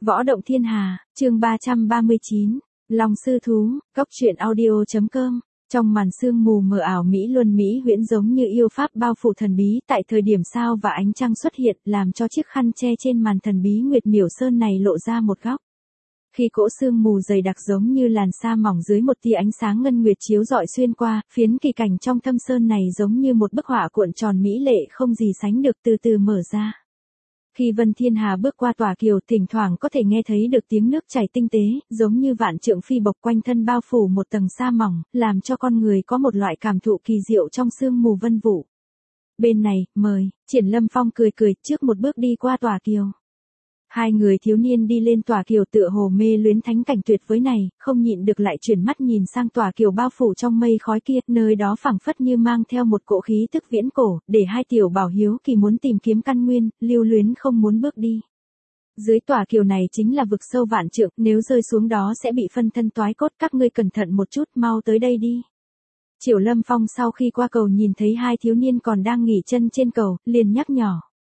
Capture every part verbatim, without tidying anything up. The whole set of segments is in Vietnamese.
Võ động thiên hà, chương ba trăm ba mươi chín, Long sư thú, cốc truyện audio.com. Trong màn sương mù mờ ảo Mỹ Luân Mỹ huyễn giống như yêu pháp bao phủ thần bí, tại thời điểm sao và ánh trăng xuất hiện, làm cho chiếc khăn che trên màn thần bí Nguyệt Miểu Sơn này lộ ra một góc. Khi cỗ sương mù dày đặc giống như làn sa mỏng dưới một tia ánh sáng ngân nguyệt chiếu rọi xuyên qua, phiến kỳ cảnh trong thâm sơn này giống như một bức họa cuộn tròn mỹ lệ không gì sánh được từ từ mở ra. Khi Vân Thiên Hà bước qua tòa kiều, thỉnh thoảng có thể nghe thấy được tiếng nước chảy tinh tế, giống như vạn trượng phi bộc quanh thân bao phủ một tầng sa mỏng, làm cho con người có một loại cảm thụ kỳ diệu trong sương mù vân vũ. Bên này, mời, Triển Lâm Phong cười cười trước một bước đi qua tòa kiều. Hai người thiếu niên đi lên tòa kiều tựa hồ mê luyến thánh cảnh tuyệt vời này, không nhịn được lại chuyển mắt nhìn sang tòa kiều bao phủ trong mây khói kia, nơi đó phảng phất như mang theo một cỗ khí tức viễn cổ, để hai tiểu bảo hiếu kỳ muốn tìm kiếm căn nguyên, lưu luyến không muốn bước đi. Dưới tòa kiều này chính là vực sâu vạn trượng, nếu rơi xuống đó sẽ bị phân thân toái cốt, các ngươi cẩn thận một chút, mau tới đây đi. Triển Lâm Phong sau khi qua cầu nhìn thấy hai thiếu niên còn đang nghỉ chân trên cầu, liền nhắc nhở.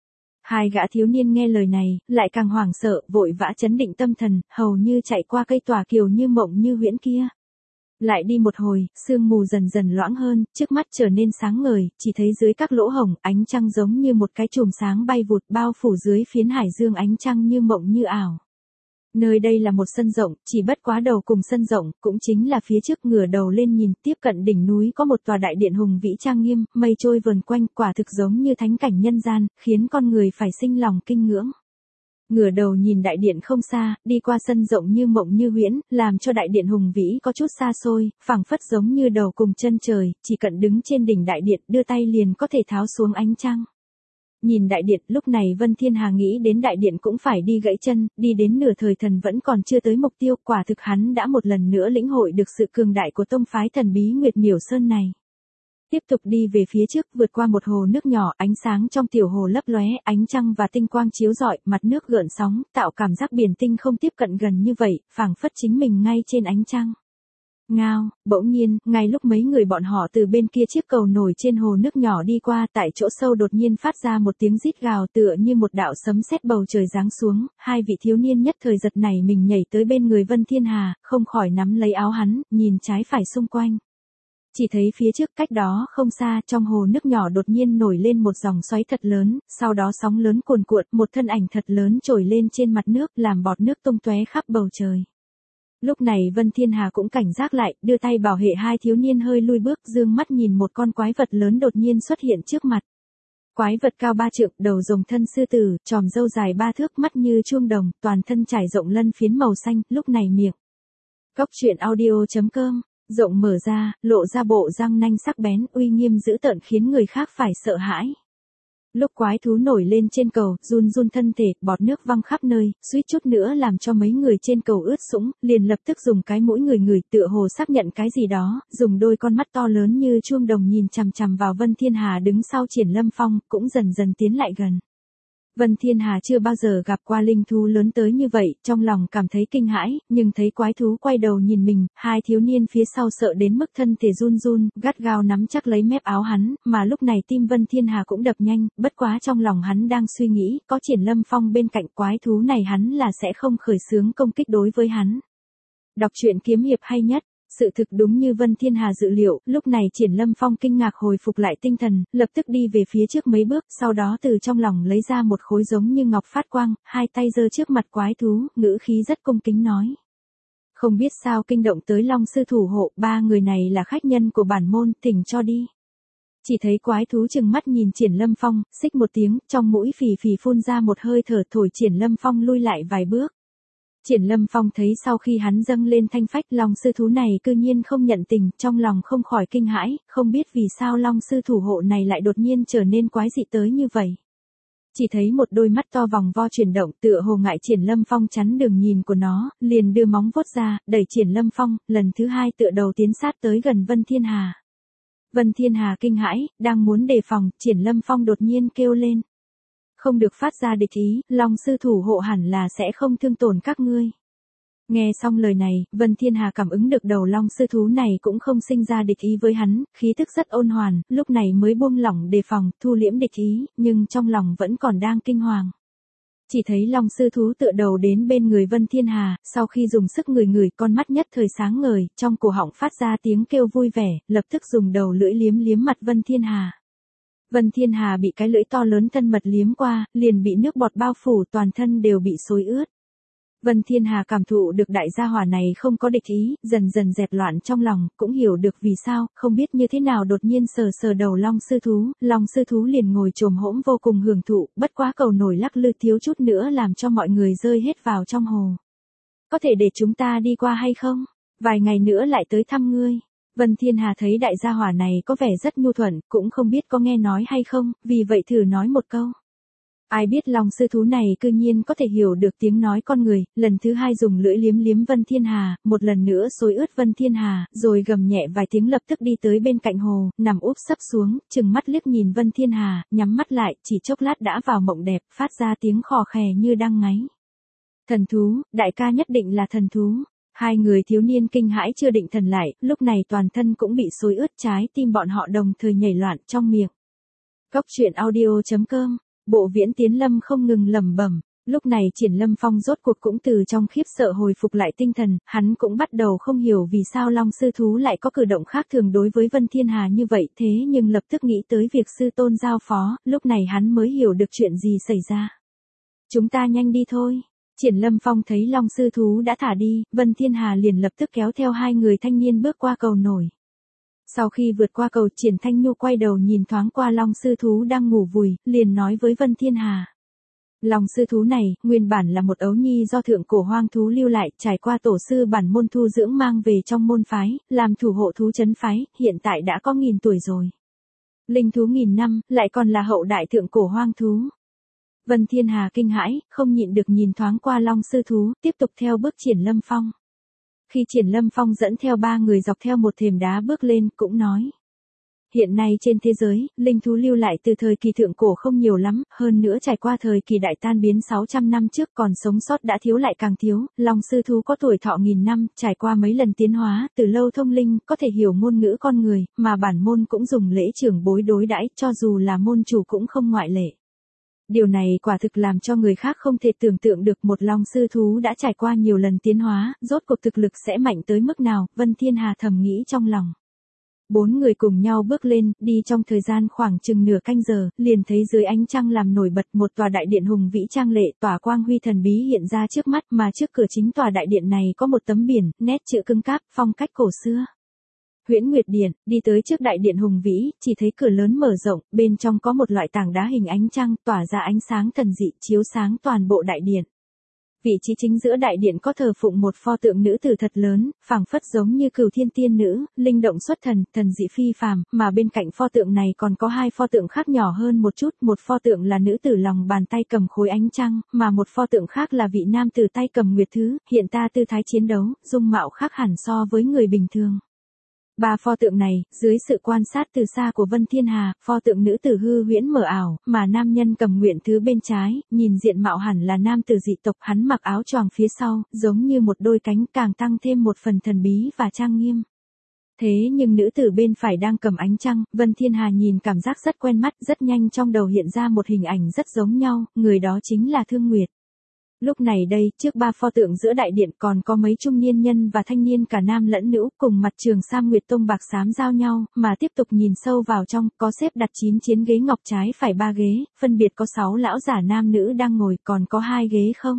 Hai gã thiếu niên nghe lời này, lại càng hoảng sợ, vội vã chấn định tâm thần, hầu như chạy qua cây tòa kiều như mộng như huyễn kia. Lại đi một hồi, sương mù dần dần loãng hơn, trước mắt trở nên sáng ngời, chỉ thấy dưới các lỗ hổng, ánh trăng giống như một cái chùm sáng bay vụt bao phủ dưới phiến hải dương ánh trăng như mộng như ảo. Nơi đây là một sân rộng, chỉ bất quá đầu cùng sân rộng, cũng chính là phía trước ngửa đầu lên nhìn, tiếp cận đỉnh núi có một tòa đại điện hùng vĩ trang nghiêm, mây trôi vờn quanh, quả thực giống như thánh cảnh nhân gian, khiến con người phải sinh lòng kinh ngưỡng. Ngửa đầu nhìn đại điện không xa, đi qua sân rộng như mộng như huyễn, làm cho đại điện hùng vĩ có chút xa xôi, phảng phất giống như đầu cùng chân trời, chỉ cần đứng trên đỉnh đại điện, đưa tay liền có thể tháo xuống ánh trăng. Nhìn đại điện, lúc này Vân Thiên Hà nghĩ đến đại điện cũng phải đi gãy chân, đi đến nửa thời thần vẫn còn chưa tới mục tiêu, quả thực hắn đã một lần nữa lĩnh hội được sự cường đại của tông phái thần bí Nguyệt Miểu Sơn này. Tiếp tục đi về phía trước, vượt qua một hồ nước nhỏ, ánh sáng trong tiểu hồ lấp lóe, ánh trăng và tinh quang chiếu rọi, mặt nước gợn sóng, tạo cảm giác biển tinh không tiếp cận gần như vậy, phảng phất chính mình ngay trên ánh trăng. Ngao, bỗng nhiên, ngay lúc mấy người bọn họ từ bên kia chiếc cầu nổi trên hồ nước nhỏ đi qua, tại chỗ sâu đột nhiên phát ra một tiếng rít gào tựa như một đạo sấm sét bầu trời giáng xuống, hai vị thiếu niên nhất thời giật nảy mình nhảy tới bên người Vân Thiên Hà, không khỏi nắm lấy áo hắn, nhìn trái phải xung quanh. Chỉ thấy phía trước cách đó không xa, trong hồ nước nhỏ đột nhiên nổi lên một dòng xoáy thật lớn, sau đó sóng lớn cuồn cuộn, một thân ảnh thật lớn trồi lên trên mặt nước, làm bọt nước tung tóe khắp bầu trời. Lúc này Vân Thiên Hà cũng cảnh giác lại, đưa tay bảo hệ hai thiếu niên hơi lui bước, dương mắt nhìn một con quái vật lớn đột nhiên xuất hiện trước mặt. Quái vật cao ba trượng, đầu rồng thân sư tử, tròm râu dài ba thước, mắt như chuông đồng, toàn thân trải rộng lân phiến màu xanh, lúc này miệng. Cốc truyện audio.com, rộng mở ra, lộ ra bộ răng nanh sắc bén, uy nghiêm dữ tợn khiến người khác phải sợ hãi. Lúc quái thú nổi lên trên cầu, run run thân thể, bọt nước văng khắp nơi, suýt chút nữa làm cho mấy người trên cầu ướt sũng, liền lập tức dùng cái mũi người người tựa hồ xác nhận cái gì đó, dùng đôi con mắt to lớn như chuông đồng nhìn chằm chằm vào Vân Thiên Hà đứng sau Triển Lâm Phong, cũng dần dần tiến lại gần. Vân Thiên Hà chưa bao giờ gặp qua linh thú lớn tới như vậy, trong lòng cảm thấy kinh hãi, nhưng thấy quái thú quay đầu nhìn mình, hai thiếu niên phía sau sợ đến mức thân thể run run, gắt gao nắm chắc lấy mép áo hắn, mà lúc này tim Vân Thiên Hà cũng đập nhanh, bất quá trong lòng hắn đang suy nghĩ, có Triển Lâm Phong bên cạnh quái thú này hắn là sẽ không khởi xướng công kích đối với hắn. Đọc truyện kiếm hiệp hay nhất. Sự thực đúng như Vân Thiên Hà dự liệu, lúc này Triển Lâm Phong kinh ngạc hồi phục lại tinh thần, lập tức đi về phía trước mấy bước, sau đó từ trong lòng lấy ra một khối giống như ngọc phát quang, hai tay giơ trước mặt quái thú, ngữ khí rất cung kính nói. Không biết sao kinh động tới Long sư thủ hộ, ba người này là khách nhân của bản môn, thỉnh cho đi. Chỉ thấy quái thú chừng mắt nhìn Triển Lâm Phong, xích một tiếng, trong mũi phì phì phun ra một hơi thở, thổi Triển Lâm Phong lui lại vài bước. Triển Lâm Phong thấy sau khi hắn dâng lên thanh phách, Long sư thú này cư nhiên không nhận tình, trong lòng không khỏi kinh hãi, không biết vì sao Long sư thủ hộ này lại đột nhiên trở nên quái dị tới như vậy. Chỉ thấy một đôi mắt to vòng vo chuyển động, tựa hồ ngại Triển Lâm Phong chắn đường nhìn của nó, liền đưa móng vuốt ra, đẩy Triển Lâm Phong, lần thứ hai tựa đầu tiến sát tới gần Vân Thiên Hà. Vân Thiên Hà kinh hãi, đang muốn đề phòng, Triển Lâm Phong đột nhiên kêu lên. Không được phát ra địch ý, Long sư thủ hộ hẳn là sẽ không thương tổn các ngươi. Nghe xong lời này, Vân Thiên Hà cảm ứng được đầu Long sư thú này cũng không sinh ra địch ý với hắn, khí tức rất ôn hoàn, lúc này mới buông lỏng đề phòng, thu liễm địch ý, nhưng trong lòng vẫn còn đang kinh hoàng. Chỉ thấy Long sư thú tựa đầu đến bên người Vân Thiên Hà, sau khi dùng sức ngửi ngửi con mắt nhất thời sáng ngời, trong cổ họng phát ra tiếng kêu vui vẻ, lập tức dùng đầu lưỡi liếm liếm mặt Vân Thiên Hà. Vân Thiên Hà bị cái lưỡi to lớn thân mật liếm qua, liền bị nước bọt bao phủ, toàn thân đều bị xối ướt. Vân Thiên Hà cảm thụ được đại gia hỏa này không có địch ý, dần dần dẹp loạn trong lòng, cũng hiểu được vì sao, không biết như thế nào đột nhiên sờ sờ đầu Long sư thú, Long sư thú liền ngồi chồm hỗn vô cùng hưởng thụ, bất quá cầu nổi lắc lư thiếu chút nữa làm cho mọi người rơi hết vào trong hồ. Có thể để chúng ta đi qua hay không? Vài ngày nữa lại tới thăm ngươi. Vân Thiên Hà thấy đại gia hỏa này có vẻ rất nhu thuận, cũng không biết có nghe nói hay không, vì vậy thử nói một câu. Ai biết Long sư thú này cư nhiên có thể hiểu được tiếng nói con người, lần thứ hai dùng lưỡi liếm liếm Vân Thiên Hà, một lần nữa xối ướt Vân Thiên Hà, rồi gầm nhẹ vài tiếng lập tức đi tới bên cạnh hồ, nằm úp sấp xuống, chừng mắt liếc nhìn Vân Thiên Hà, nhắm mắt lại, chỉ chốc lát đã vào mộng đẹp, phát ra tiếng khò khè như đang ngáy. Thần thú, đại ca nhất định là thần thú. Hai người thiếu niên kinh hãi chưa định thần lại, lúc này toàn thân cũng bị xối ướt, trái tim bọn họ đồng thời nhảy loạn trong miệng. Cốc truyện audio chấm com. Bộ Viễn Tiến Lâm không ngừng lẩm bẩm, lúc này Triển Lâm Phong rốt cuộc cũng từ trong khiếp sợ hồi phục lại tinh thần, hắn cũng bắt đầu không hiểu vì sao Long sư thú lại có cử động khác thường đối với Vân Thiên Hà như vậy, thế nhưng lập tức nghĩ tới việc sư tôn giao phó, lúc này hắn mới hiểu được chuyện gì xảy ra. Chúng ta nhanh đi thôi. Triển Lâm Phong thấy Long sư thú đã thả đi, Vân Thiên Hà liền lập tức kéo theo hai người thanh niên bước qua cầu nổi. Sau khi vượt qua cầu, Triển Thanh Nhu quay đầu nhìn thoáng qua Long sư thú đang ngủ vùi, liền nói với Vân Thiên Hà. Long sư thú này, nguyên bản là một ấu nhi do thượng cổ hoang thú lưu lại, trải qua tổ sư bản môn thu dưỡng mang về trong môn phái, làm thủ hộ thú trấn phái, hiện tại đã có nghìn tuổi rồi. Linh thú nghìn năm, lại còn là hậu đại thượng cổ hoang thú. Vân Thiên Hà kinh hãi, không nhịn được nhìn thoáng qua Long sư thú, tiếp tục theo bước Triển Lâm Phong. Khi Triển Lâm Phong dẫn theo ba người dọc theo một thềm đá bước lên, cũng nói. Hiện nay trên thế giới, linh thú lưu lại từ thời kỳ thượng cổ không nhiều lắm, hơn nữa trải qua thời kỳ đại tan biến sáu trăm năm trước còn sống sót đã thiếu lại càng thiếu, Long sư thú có tuổi thọ nghìn năm, trải qua mấy lần tiến hóa, từ lâu thông linh, có thể hiểu ngôn ngữ con người, mà bản môn cũng dùng lễ trưởng bối đối đãi, cho dù là môn chủ cũng không ngoại lệ. Điều này quả thực làm cho người khác không thể tưởng tượng được một Long sư thú đã trải qua nhiều lần tiến hóa, rốt cuộc thực lực sẽ mạnh tới mức nào, Vân Thiên Hà thầm nghĩ trong lòng. Bốn người cùng nhau bước lên, đi trong thời gian khoảng chừng nửa canh giờ, liền thấy dưới ánh trăng làm nổi bật một tòa đại điện hùng vĩ trang lệ, tỏa quang huy thần bí hiện ra trước mắt, mà trước cửa chính tòa đại điện này có một tấm biển, nét chữ cứng cáp, phong cách cổ xưa. Huyễn Nguyệt Điện, đi tới trước đại điện hùng vĩ, chỉ thấy cửa lớn mở rộng, bên trong có một loại tảng đá hình ánh trăng, tỏa ra ánh sáng thần dị, chiếu sáng toàn bộ đại điện. Vị trí chính giữa đại điện có thờ phụng một pho tượng nữ tử thật lớn, phảng phất giống như Cửu Thiên tiên nữ, linh động xuất thần, thần dị phi phàm, mà bên cạnh pho tượng này còn có hai pho tượng khác nhỏ hơn một chút, một pho tượng là nữ tử lòng bàn tay cầm khối ánh trăng, mà một pho tượng khác là vị nam tử tay cầm nguyệt thứ, hiện ta tư thái chiến đấu, dung mạo khác hẳn so với người bình thường. Ba pho tượng này, dưới sự quan sát từ xa của Vân Thiên Hà, pho tượng nữ tử hư huyễn mờ ảo, mà nam nhân cầm nguyện thứ bên trái, nhìn diện mạo hẳn là nam tử dị tộc, hắn mặc áo choàng phía sau, giống như một đôi cánh, càng tăng thêm một phần thần bí và trang nghiêm. Thế nhưng nữ tử bên phải đang cầm ánh trăng, Vân Thiên Hà nhìn cảm giác rất quen mắt, rất nhanh trong đầu hiện ra một hình ảnh rất giống nhau, người đó chính là Thương Nguyệt. Lúc này đây, trước ba pho tượng giữa đại điện còn có mấy trung niên nhân và thanh niên cả nam lẫn nữ cùng mặt trường sam nguyệt tông bạc xám giao nhau, mà tiếp tục nhìn sâu vào trong, có xếp đặt chín chiến ghế ngọc trái phải ba ghế, phân biệt có sáu lão giả nam nữ đang ngồi, còn có hai ghế không.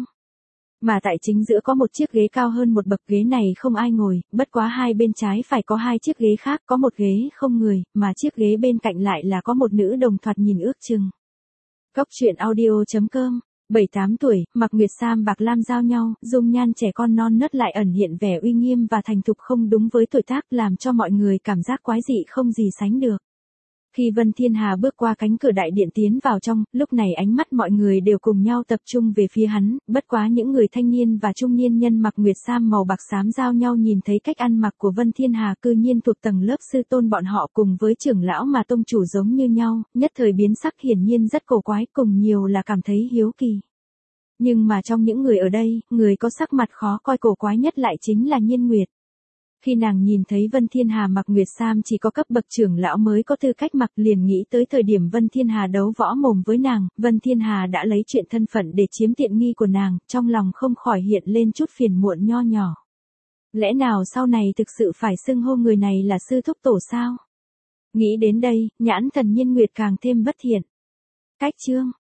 Mà tại chính giữa có một chiếc ghế cao hơn một bậc, ghế này không ai ngồi, bất quá hai bên trái phải có hai chiếc ghế khác, có một ghế không người, mà chiếc ghế bên cạnh lại là có một nữ đồng thoạt nhìn ước chừng. Cốc truyện audio chấm com. Bảy tám tuổi, mặc nguyệt sam bạc lam giao nhau, dung nhan trẻ con non nớt lại ẩn hiện vẻ uy nghiêm và thành thục không đúng với tuổi tác, làm cho mọi người cảm giác quái dị không gì sánh được. Khi Vân Thiên Hà bước qua cánh cửa đại điện tiến vào trong, lúc này ánh mắt mọi người đều cùng nhau tập trung về phía hắn, bất quá những người thanh niên và trung niên nhân mặc nguyệt sam màu bạc xám giao nhau nhìn thấy cách ăn mặc của Vân Thiên Hà cư nhiên thuộc tầng lớp sư tôn bọn họ cùng với trưởng lão mà tông chủ giống như nhau, nhất thời biến sắc, hiển nhiên rất cổ quái, cùng nhiều là cảm thấy hiếu kỳ. Nhưng mà trong những người ở đây, người có sắc mặt khó coi cổ quái nhất lại chính là Nhiên Nguyệt. Khi nàng nhìn thấy Vân Thiên Hà mặc nguyệt sam chỉ có cấp bậc trưởng lão mới có tư cách mặc, liền nghĩ tới thời điểm Vân Thiên Hà đấu võ mồm với nàng, Vân Thiên Hà đã lấy chuyện thân phận để chiếm tiện nghi của nàng, trong lòng không khỏi hiện lên chút phiền muộn nho nhỏ. Lẽ nào sau này thực sự phải xưng hô người này là sư thúc tổ sao? Nghĩ đến đây, nhãn thần Nhiên Nguyệt càng thêm bất thiện. Cách chương